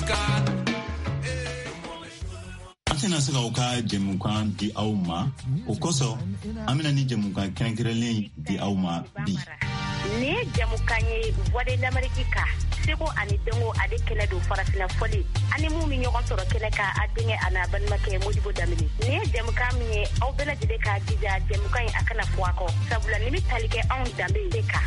Tena saka uka jemukan di auma ukoso amina ni jemukan kenkrelen di auma bi ne jamukanye wade namarikika sego ani dengo ade kele do farasina foli ani mu mi nyogon soro kele ka adinge ana ban make mudibo damini ne jamukam ni au bela de ka dija jamukan akana fuako sabula nimi talike on dambe ka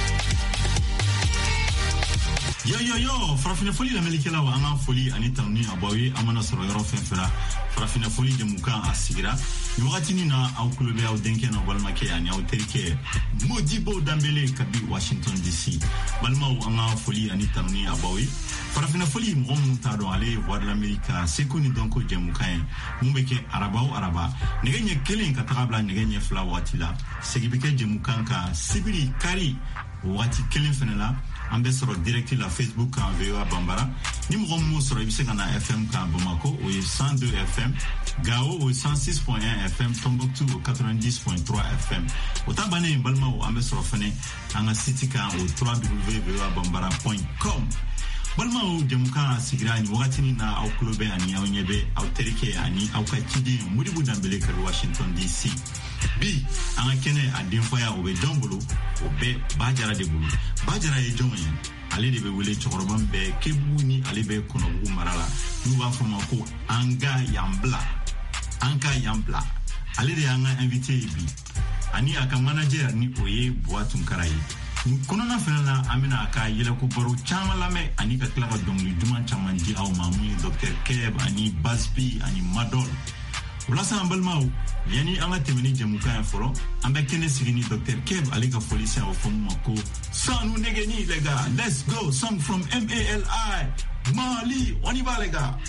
Yo, farafina foli la melikela wa anga foli ani tamni abawi amana soro yoro fenfera farafina foli jemuka asigira ni wakati ni na au kulube au denke na walma ke ani au terike Modibo Dambele kabi Washington DC balma anga foli ani tamni abawi farafina foli mgon tado ale war l'Amerika sekuni donko jemuka mumbeke araba negenye kelen katabla negenye fla watila segibike jemuka ka sibiri kari wati kelen fenela ambassador direct la Facebook en VOA Bambara ni mo sur ibisena FM ka Bamako au 102 FM Gao au 106.1 FM Tombouctou au 90.3 FM otabane balma au ambassador fene anga site ka au www.voabambara.com balma au jemuka sigrani wakati na au clube ani au nyebe au terike ani au kachidi Modibo Dambele ka Washington DC bi anga kene adinfoya obe dombolo obe bajara de bulu bajara e jonyen ale de be wele chokoroban be kebuni ale be konobu marala nuba foma ko anka yambla ale de anga invité bi ani aka manager ni oye boatun karayi konona fenana amina aka yele ko baro chama lame ani ka klaba dongli duman chama di aw mamu Dr. Keb ani Basbi ani Madol Ulasa ambalmau yani anga temeni jemuka ya foro ambe kene sigini Dr. Keb alega folisi au fomu mako sanu negeni lega let's go song from MALI Mali on y va les gars.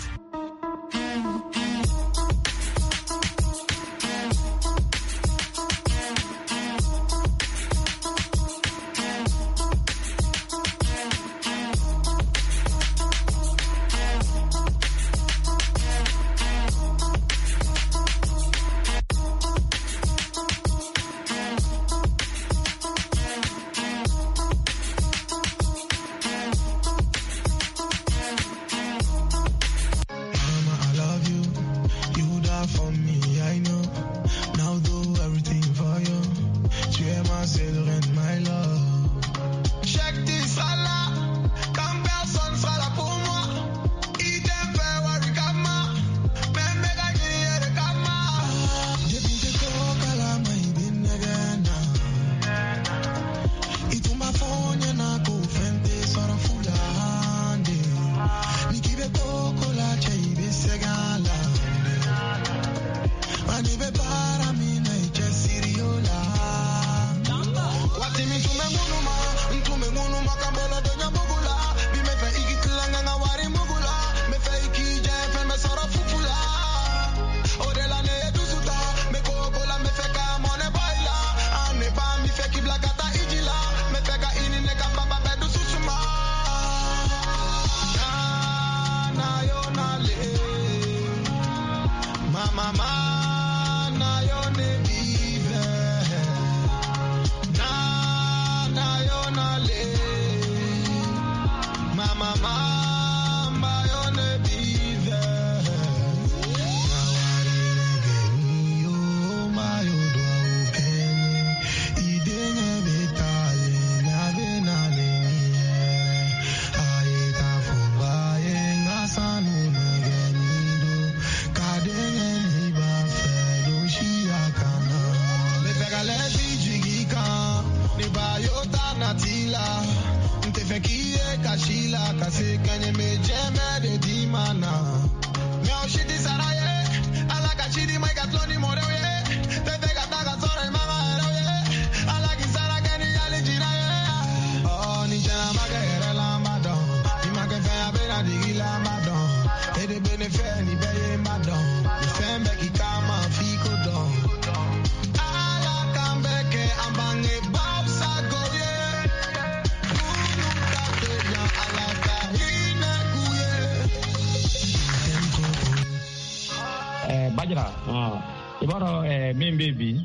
Ibaro min baby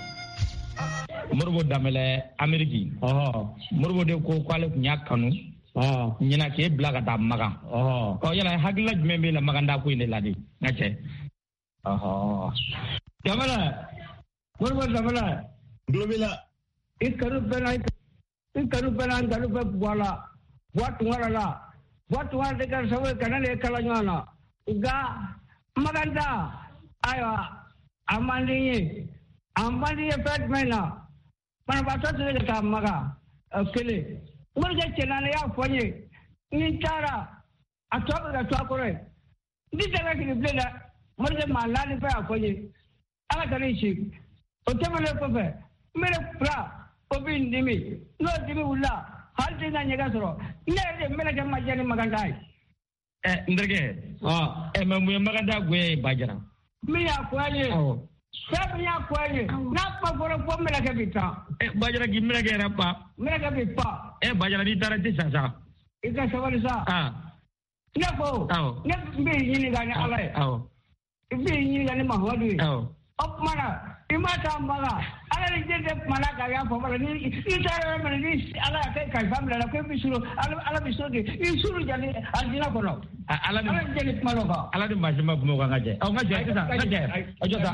Modibo Dambele Ameriki Modibo de ko kwale kunya kanu Nyina ke blaga da maga. Ko yala hagla membe la maganda ku inde ladi. Ngache. Jamala. Burba jamala. Globela. Ikaru bena galu be wala. Watu wala de kan sawe kanale kalanyana. Ga maganda aywa amandi fatmena. Mana bata tele ka maga. Kele. Murga kenana ya fonye ni tara atoba da twakore ndi daga kini blela murga malani fa fonye ala tani shi o temele ko fe mere pra obi ndimi no dimi ulla halti na nyega soro ne mele ke majani magandai ndrege me maganda gwe bajara mi ya kwanye sabu ya kwanye na pa goro ko mele ke bita bajara gi mele ke rapa mele ke bita bajara di tarati sasa ika sabali sa ngako ngbe yini gani alai ngbe yini gani mahwadu opmana imata mala ala ni jende malaka ya fomala ni itara mala ni ala kai kai famla la ko bisuru ala bisuru isuru jani adina kono ala ni jende maloka ala ni majima bumo ka ngaje ngaje ajosa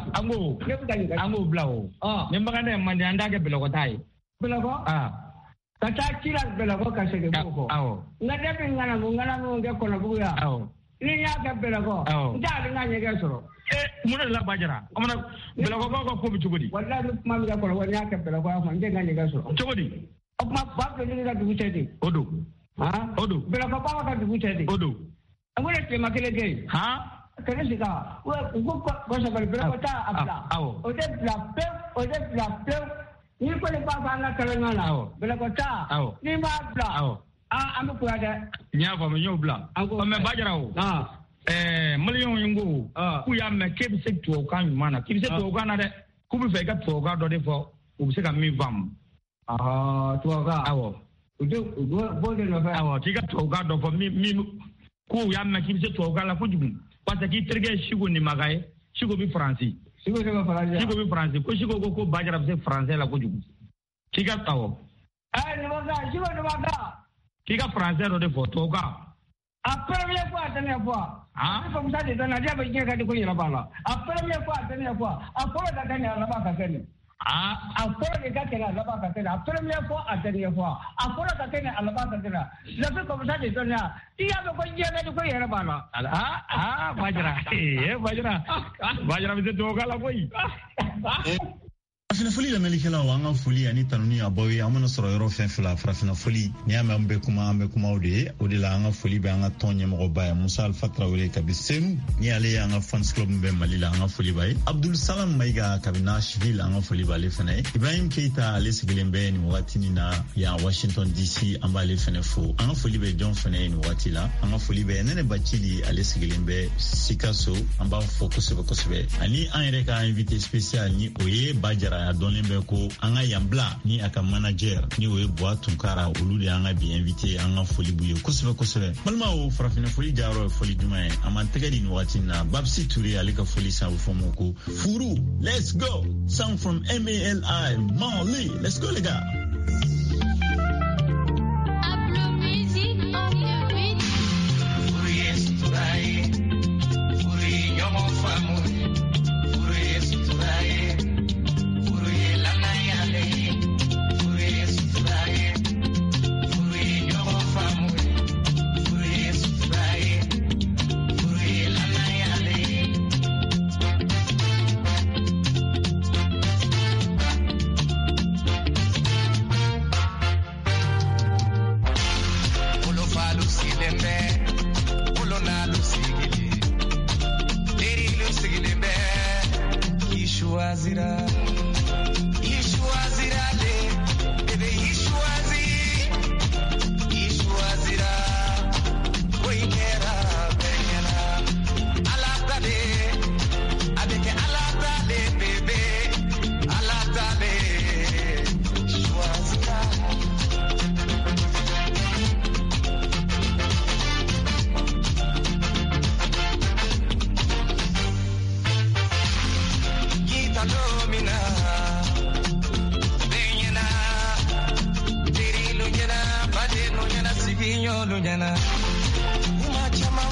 ango blawo ne magane mande andage biloko tai biloko kata kila biloko ka sege boko ngade ngana nge kono buya ni ya ka biloko ndali nganye ga soro muna la bajara amana biloko ko bi chugodi wallahi mam ga kono wani ya ka biloko ma nge nganye ga soro chugodi opma babbe ni ga dubu tedi odo biloko ba ka dubu tedi odo amuna te makele ge kene sika ko sa biloko ta apla ode bla pe ni ko le papa na kalangana bela ko ta ni ma bla am ko ada nya fa me nyobla o me bajara o million yingo ku ya me ke bi se to kan mana ki bi se to kan na de ku bi fe ga to ga do de fo u bi se ka mi vam to ga u bo de no fa ki ga to ga do fo mi ku ya me ki bi se to ga la ku jugu parce que trege shigo ni magaye shigo bi français Sigo bi français ko sigo ko bajara be français la ko jugu kiga tawo ni waga sigo ni waga kiga français ro de photo ka après fois tane fois ko musa de dona dia be nyaka de ko yira bala après fois tane fois après da tane ala ba ka tane après de ka tane ala ba ka tane après fois tane fois après da tane ala ba ka tane la fe ko musa de dona dia be ko nyaka de ko yira bala bajara bi to gala koy Farafina foli la melikela wanga foli ani tanuni abawi amana soro yoro fenfila farafina foli ni ambe kuma ode la anga foli be anga tonye mo baya Musa Alpha Traoré kabisenu ni ale anga fans club mbe malila anga foli bay Abdul Salam Maiga kabina Nashville anga foli bale fene Ibrahim Keita ale sigilembe ni watini na ya Washington DC ambale fene fo anga foli be John fene ni watila anga foli be nene bachili ale sigilembe Sikaso amba fo kosebe ani anreka invité spécial ni oye bajara a donné ko anga yambla ni aka manager ni oye boa tunkara olu de anga bi invité anga foli buye kosebe malma o farafina foli jaro foli dumaye amantega di wati na Babsi Touré alika foli sa fomo ko furu let's go song from MALI Mali let's go les gars. jana